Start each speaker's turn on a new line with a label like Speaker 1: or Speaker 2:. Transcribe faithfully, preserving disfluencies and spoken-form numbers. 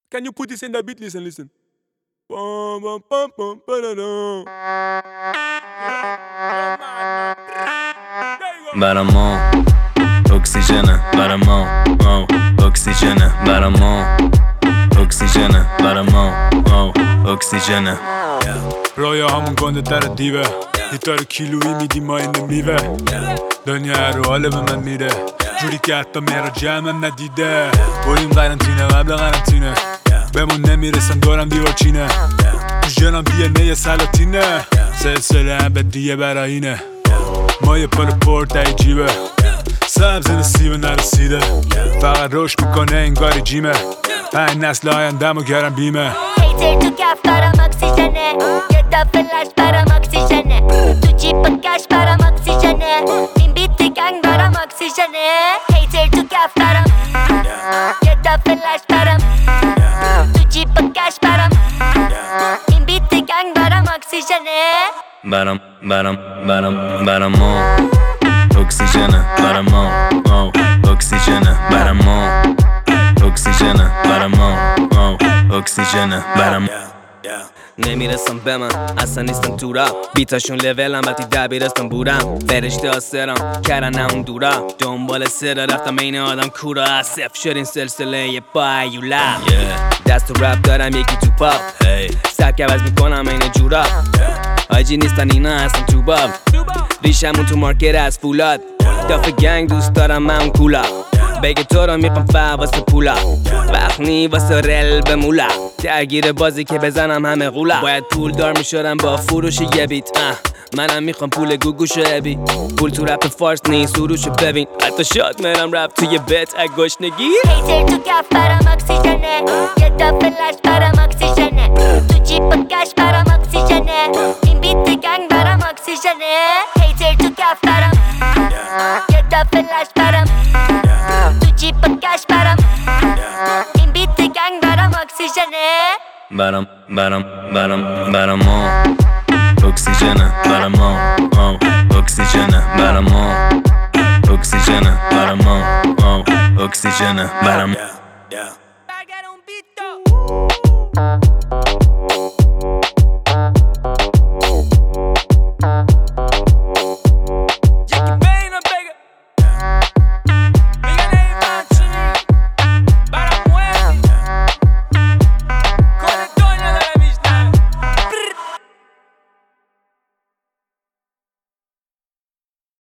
Speaker 1: Can you put this in the beat? Listen, listen. Bum, bum, bum, bum, ba-da-dum.
Speaker 2: برامون اکسیژنه برامون اکسیژنه برامون اکسیژنه برامون اکسیژنه
Speaker 1: رویا همون گنده در دیوه لیتر کیلویی میدی ما این میوه دنیا رو حاله به من میره جوری که حتی میرا جمعم ندیده بریم قرنطینه قبل قرنطینه بمون نمیرسن دورم دیوار چینه تو جنم دیه نه سلاطینه سلسله ابدیه براینه ما یه پل پورت ای جیبه سبز نصیبه نرسیده فقط رشد میکنه انگاری جیمه پنج نسل آیندم و گرم بیمه
Speaker 3: هیتر تو کف برام اکسیژنه یه تا فلش برام اکسیژنه تو جیب کش برام اکسیژنه این بیت گنگ برام اکسیژنه هیتر تو کف برام یه تا فلش برام تو جیب کش برام این بیت گنگ برام اکسیژنه
Speaker 2: برام برام برام برامون اکسیژنه برامون اکسیژنه برامون اکسیژنه برامون اکسیژنه برامون نمیرسم به من اصلا نیستم تو را بیتاشون لولم وقتی دبیرستان بودم فرشته آسرم کردن اون دورا دنبال سر رفتم این آدم کورا صفر شد این سلسله یه بایولا دست تو رپ دارم یکی تو پاپ سبک عوض میکنم این جورا آجی نیستن اینا هستم تو باب ریشمون تو مارکت از فولاد داف گنگ دوست دارم من کولا بگه تو رو میخوام فا واسه پولا وقت نی واسه رل به مولا درگیر بازی که بزنم همه غولا باید پول دار میشدم با فروش یه بیت منم میخوام پول گوگوشو ابی پول تو رپ فارس نیست سروشو ببین حتی شاد میرم رپ توی بت اگشنگی
Speaker 3: هیتر تو کف برام اکسیژنه یه تا فلش برام اکسیژنه تو جیب کش برام اکسیژنه این بیت گنگ برام اکسیژنه هیتر تو کف برام یه تا فلش برام تو جیب کش برام این بیت گنگ برام اکسیژنه
Speaker 2: برام برام برام برامون اکسیژنه برامون اکسیژنه برامون اکسیژنه برامون اکسیژنه برامون